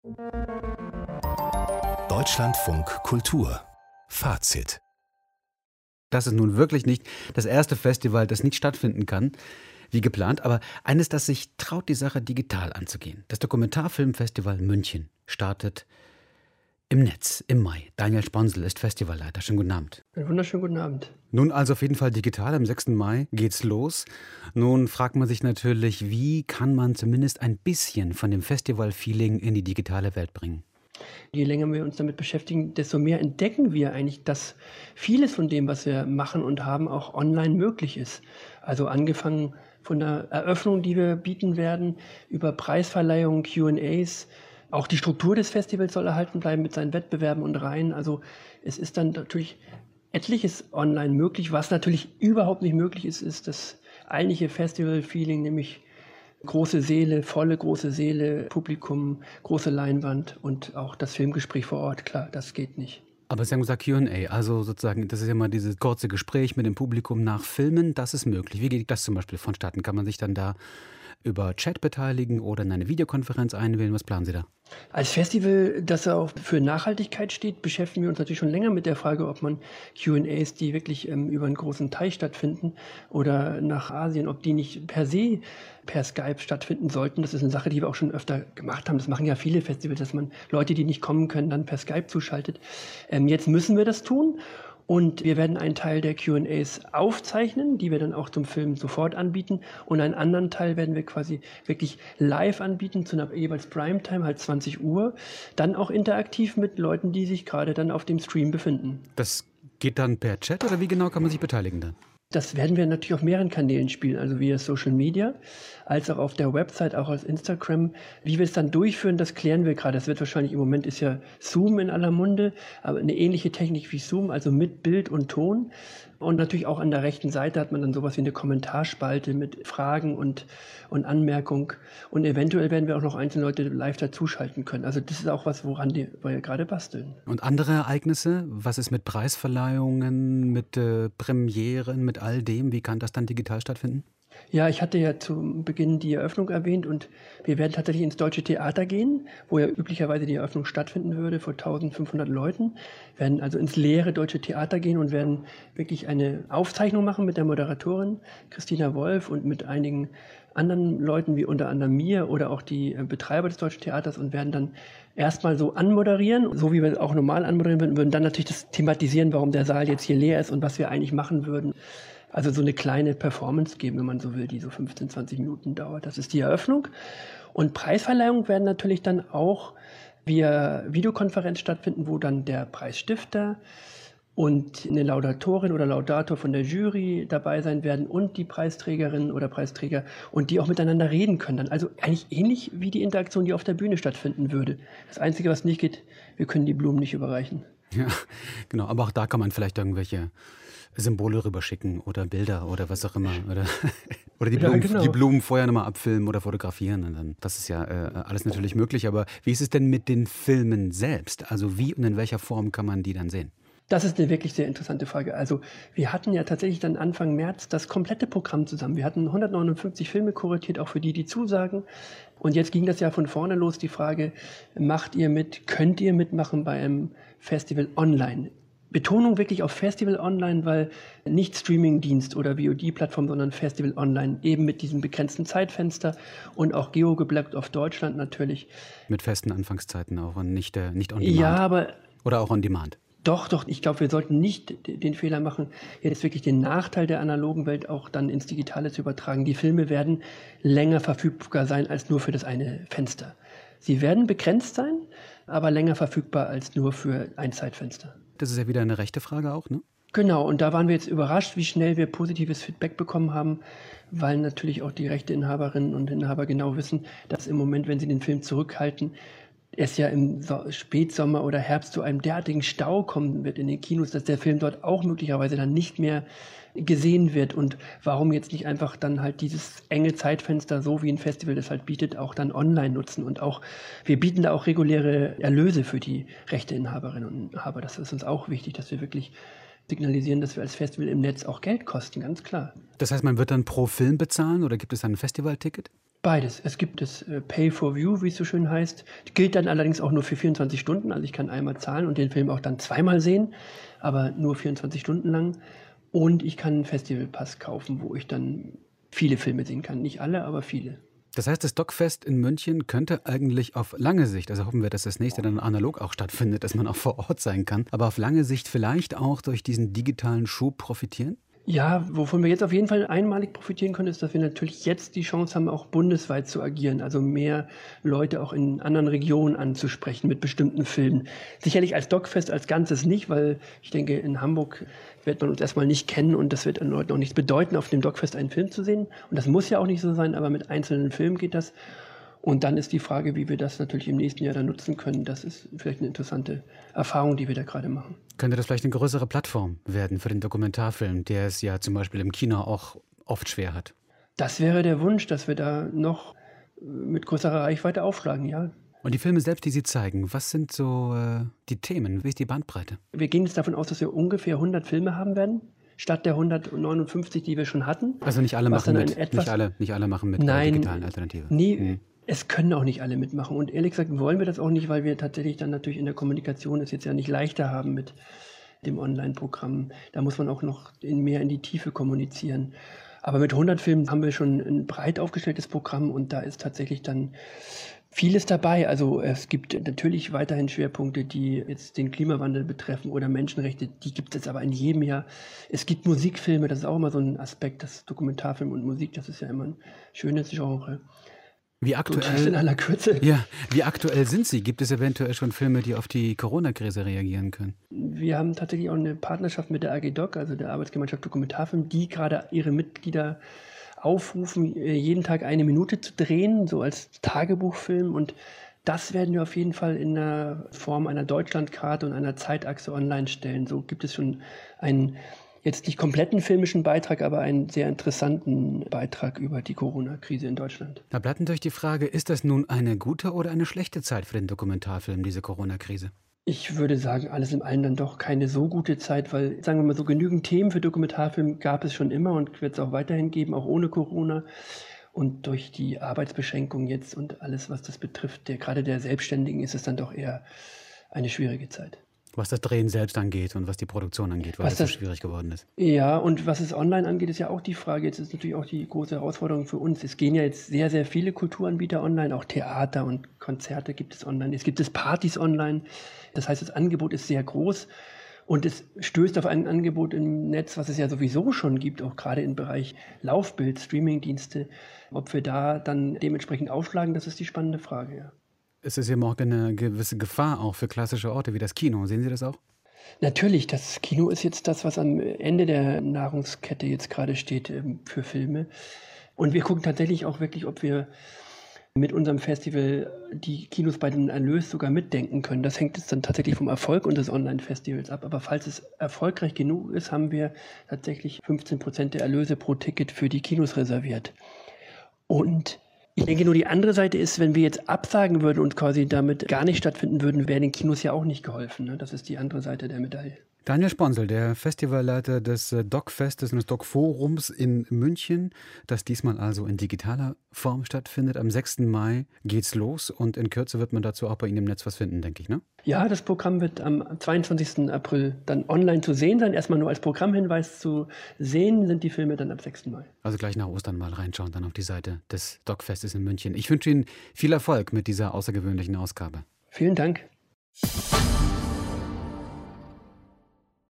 Deutschlandfunk Kultur Fazit. Das ist nun wirklich nicht das erste Festival, das nicht stattfinden kann, wie geplant, aber eines, das sich traut, die Sache digital anzugehen. Das Dokumentarfilmfestival München startet im Netz im Mai. Daniel Sponsel ist Festivalleiter. Schönen guten Abend. Einen wunderschönen guten Abend. Nun also auf jeden Fall digital. Am 6. Mai geht's los. Nun fragt man sich natürlich, wie kann man zumindest ein bisschen von dem Festival-Feeling in die digitale Welt bringen? Je länger wir uns damit beschäftigen, desto mehr entdecken wir eigentlich, dass vieles von dem, was wir machen und haben, auch online möglich ist. Also angefangen von der Eröffnung, die wir bieten werden, über Preisverleihungen, Q&As. Auch die Struktur des Festivals soll erhalten bleiben mit seinen Wettbewerben und Reihen. Also es ist dann natürlich etliches online möglich. Was natürlich überhaupt nicht möglich ist, ist das eigentliche Festival-Feeling, nämlich große Säle, volle große Säle, Publikum, große Leinwand und auch das Filmgespräch vor Ort. Klar, das geht nicht. Aber Sie haben gesagt Q&A, also sozusagen, das ist ja mal dieses kurze Gespräch mit dem Publikum nach Filmen, das ist möglich. Wie geht das zum Beispiel vonstatten? Kann man sich dann da über Chat beteiligen oder in eine Videokonferenz einwählen? Was planen Sie da? Als Festival, das auch für Nachhaltigkeit steht, beschäftigen wir uns natürlich schon länger mit der Frage, ob man Q&As, die wirklich über einen großen Teich stattfinden oder nach Asien, ob die nicht per se per Skype stattfinden sollten. Das ist eine Sache, die wir auch schon öfter gemacht haben. Das machen ja viele Festivals, dass man Leute, die nicht kommen können, dann per Skype zuschaltet. Jetzt müssen wir das tun. Und wir werden einen Teil der Q&As aufzeichnen, die wir dann auch zum Film sofort anbieten. Und einen anderen Teil werden wir quasi wirklich live anbieten, zu einer jeweils Primetime, halt 20 Uhr. Dann auch interaktiv mit Leuten, die sich gerade dann auf dem Stream befinden. Das geht dann per Chat oder wie genau kann man sich beteiligen dann? Das werden wir natürlich auf mehreren Kanälen spielen, also via Social Media, als auch auf der Website, auch auf Instagram. Wie wir es dann durchführen, das klären wir gerade. Das wird wahrscheinlich, im Moment ist ja Zoom in aller Munde, aber eine ähnliche Technik wie Zoom, also mit Bild und Ton. Und natürlich auch an der rechten Seite hat man dann sowas wie eine Kommentarspalte mit Fragen und Anmerkung. Und eventuell werden wir auch noch einzelne Leute live dazuschalten können. Also das ist auch was, woran wir gerade basteln. Und andere Ereignisse? Was ist mit Preisverleihungen, mit Premieren, mit all dem? Wie kann das dann digital stattfinden? Ja, ich hatte ja zu Beginn die Eröffnung erwähnt und wir werden tatsächlich ins Deutsche Theater gehen, wo ja üblicherweise die Eröffnung stattfinden würde vor 1500 Leuten. Wir werden also ins leere Deutsche Theater gehen und werden wirklich eine Aufzeichnung machen mit der Moderatorin Christina Wolf und mit einigen anderen Leuten, wie unter anderem mir oder auch die Betreiber des Deutschen Theaters und werden dann erstmal so anmoderieren, so wie wir auch normal anmoderieren würden, würden dann natürlich das thematisieren, warum der Saal jetzt hier leer ist und was wir eigentlich machen würden. Also so eine kleine Performance geben, wenn man so will, die so 15, 20 Minuten dauert. Das ist die Eröffnung. Und Preisverleihungen werden natürlich dann auch via Videokonferenz stattfinden, wo dann der Preisstifter und eine Laudatorin oder Laudator von der Jury dabei sein werden und die Preisträgerin oder Preisträger und die auch miteinander reden können. Dann also eigentlich ähnlich wie die Interaktion, die auf der Bühne stattfinden würde. Das Einzige, was nicht geht, wir können die Blumen nicht überreichen. Ja, genau. Aber auch da kann man vielleicht irgendwelche Symbole rüberschicken oder Bilder oder was auch immer. Oder die Blumen, die Blumen vorher nochmal abfilmen oder fotografieren. Und dann, das ist ja alles natürlich möglich. Aber wie ist es denn mit den Filmen selbst? Also wie und in welcher Form kann man die dann sehen? Das ist eine wirklich sehr interessante Frage. Also wir hatten ja tatsächlich dann Anfang März das komplette Programm zusammen. Wir hatten 159 Filme kuratiert, auch für die zusagen. Und jetzt ging das ja von vorne los, die Frage, macht ihr mit, könnt ihr mitmachen bei einem Festival online? Betonung wirklich auf Festival online, weil nicht Streamingdienst oder VOD-Plattform, sondern Festival online, eben mit diesem begrenzten Zeitfenster und auch geogeblockt auf Deutschland natürlich. Mit festen Anfangszeiten auch und nicht on demand. Ja, aber oder auch on demand. Doch, ich glaube, wir sollten nicht den Fehler machen, jetzt wirklich den Nachteil der analogen Welt auch dann ins Digitale zu übertragen. Die Filme werden länger verfügbar sein als nur für das eine Fenster. Sie werden begrenzt sein, aber länger verfügbar als nur für ein Zeitfenster. Das ist ja wieder eine rechte Frage auch, ne? Genau, und da waren wir jetzt überrascht, wie schnell wir positives Feedback bekommen haben, weil natürlich auch die Rechteinhaberinnen und Inhaber genau wissen, dass im Moment, wenn sie den Film zurückhalten, es ja im Spätsommer oder Herbst zu einem derartigen Stau kommen wird in den Kinos, dass der Film dort auch möglicherweise dann nicht mehr gesehen wird. Und warum jetzt nicht einfach dann halt dieses enge Zeitfenster, so wie ein Festival das halt bietet, auch dann online nutzen. Und auch, wir bieten da auch reguläre Erlöse für die Rechteinhaberinnen und Inhaber. Das ist uns auch wichtig, dass wir wirklich signalisieren, dass wir als Festival im Netz auch Geld kosten, ganz klar. Das heißt, man wird dann pro Film bezahlen oder gibt es dann ein Festivalticket? Beides. Es gibt das Pay for View, wie es so schön heißt. Das gilt dann allerdings auch nur für 24 Stunden. Also ich kann einmal zahlen und den Film auch dann zweimal sehen, aber nur 24 Stunden lang. Und ich kann einen Festivalpass kaufen, wo ich dann viele Filme sehen kann. Nicht alle, aber viele. Das heißt, das DocFest in München könnte eigentlich auf lange Sicht, also hoffen wir, dass das nächste dann analog auch stattfindet, dass man auch vor Ort sein kann, aber auf lange Sicht vielleicht auch durch diesen digitalen Schub profitieren? Ja, wovon wir jetzt auf jeden Fall einmalig profitieren können, ist, dass wir natürlich jetzt die Chance haben, auch bundesweit zu agieren. Also mehr Leute auch in anderen Regionen anzusprechen mit bestimmten Filmen. Sicherlich als DocFest als Ganzes nicht, weil ich denke, in Hamburg wird man uns erstmal nicht kennen und das wird den Leuten auch nichts bedeuten, auf dem DocFest einen Film zu sehen. Und das muss ja auch nicht so sein, aber mit einzelnen Filmen geht das. Und dann ist die Frage, wie wir das natürlich im nächsten Jahr dann nutzen können. Das ist vielleicht eine interessante Erfahrung, die wir da gerade machen. Könnte das vielleicht eine größere Plattform werden für den Dokumentarfilm, der es ja zum Beispiel im Kino auch oft schwer hat? Das wäre der Wunsch, dass wir da noch mit größerer Reichweite aufschlagen, ja. Und die Filme selbst, die Sie zeigen, was sind so die Themen? Wie ist die Bandbreite? Wir gehen jetzt davon aus, dass wir ungefähr 100 Filme haben werden, statt der 159, die wir schon hatten. Also nicht alle machen mit, nicht alle machen mit Nein, digitalen Alternativen. Nee, es können auch nicht alle mitmachen. Und ehrlich gesagt wollen wir das auch nicht, weil wir tatsächlich dann natürlich in der Kommunikation es jetzt ja nicht leichter haben mit dem Online-Programm. Da muss man auch noch mehr in die Tiefe kommunizieren. Aber mit 100 Filmen haben wir schon ein breit aufgestelltes Programm und da ist tatsächlich dann vieles dabei. Also es gibt natürlich weiterhin Schwerpunkte, die jetzt den Klimawandel betreffen oder Menschenrechte. Die gibt es aber in jedem Jahr. Es gibt Musikfilme, das ist auch immer so ein Aspekt, das Dokumentarfilm und Musik, das ist ja immer ein schönes Genre. Wie aktuell, in aller Kürze. Ja, wie aktuell sind Sie? Gibt es eventuell schon Filme, die auf die Corona-Krise reagieren können? Wir haben tatsächlich auch eine Partnerschaft mit der AG Doc, also der Arbeitsgemeinschaft Dokumentarfilm, die gerade ihre Mitglieder aufrufen, jeden Tag 1 Minute zu drehen, so als Tagebuchfilm. Und das werden wir auf jeden Fall in der Form einer Deutschlandkarte und einer Zeitachse online stellen. So gibt es schon einen jetzt nicht kompletten filmischen Beitrag, aber einen sehr interessanten Beitrag über die Corona-Krise in Deutschland. Da bleibt natürlich die Frage, ist das nun eine gute oder eine schlechte Zeit für den Dokumentarfilm, diese Corona-Krise? Ich würde sagen, alles in allem dann doch keine so gute Zeit, weil, sagen wir mal so, genügend Themen für Dokumentarfilm gab es schon immer und wird es auch weiterhin geben, auch ohne Corona. Und durch die Arbeitsbeschränkung jetzt und alles, was das betrifft, gerade der Selbstständigen, ist es dann doch eher eine schwierige Zeit. Was das Drehen selbst angeht und was die Produktion angeht, weil das so schwierig geworden ist. Ja, und was es online angeht, ist ja auch die Frage. Jetzt ist natürlich auch die große Herausforderung für uns. Es gehen ja jetzt sehr, sehr viele Kulturanbieter online, auch Theater und Konzerte gibt es online. Es gibt Partys online. Das heißt, das Angebot ist sehr groß und es stößt auf ein Angebot im Netz, was es ja sowieso schon gibt, auch gerade im Bereich Laufbild, Streamingdienste. Ob wir da dann dementsprechend aufschlagen, das ist die spannende Frage, ja. Es ist eben auch eine gewisse Gefahr auch für klassische Orte wie das Kino. Sehen Sie das auch? Natürlich, das Kino ist jetzt das, was am Ende der Nahrungskette jetzt gerade steht für Filme. Und wir gucken tatsächlich auch wirklich, ob wir mit unserem Festival die Kinos bei den Erlös sogar mitdenken können. Das hängt jetzt dann tatsächlich vom Erfolg unseres Online-Festivals ab. Aber falls es erfolgreich genug ist, haben wir tatsächlich 15% der Erlöse pro Ticket für die Kinos reserviert. Und ich denke nur, die andere Seite ist, wenn wir jetzt absagen würden und quasi damit gar nicht stattfinden würden, wäre den Kinos ja auch nicht geholfen. Ne? Das ist die andere Seite der Medaille. Daniel Sponsel, der Festivalleiter des DocFestes und des DocForums in München, das diesmal also in digitaler Form stattfindet. Am 6. Mai geht's los und in Kürze wird man dazu auch bei Ihnen im Netz was finden, denke ich, ne? Ja, das Programm wird am 22. April dann online zu sehen sein. Erstmal nur als Programmhinweis zu sehen sind die Filme dann ab 6. Mai. Also gleich nach Ostern mal reinschauen, dann auf die Seite des DocFestes in München. Ich wünsche Ihnen viel Erfolg mit dieser außergewöhnlichen Ausgabe. Vielen Dank.